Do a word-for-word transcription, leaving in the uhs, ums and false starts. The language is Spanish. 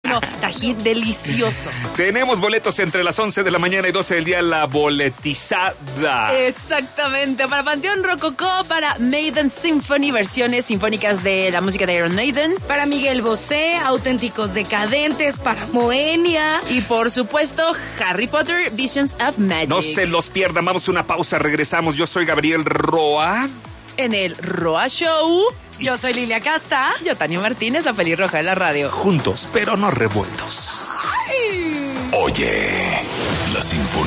No, tajín delicioso. Tenemos boletos entre las once de la mañana y doce del día, la boletizada. Exactamente, para Panteón Rococó, para Maiden Symphony, versiones sinfónicas de la música de Iron Maiden. Para Miguel Bosé, Auténticos Decadentes, para Moenia. Y por supuesto, Harry Potter, Visions of Magic. No se los pierdan, vamos a una pausa, regresamos. Yo soy Gabriel Roa. En el Roa Show. Yo soy Lilia Casta. Yo, Tania Martínez, la pelirroja de la radio. Juntos, pero no revueltos. Ay. Oye.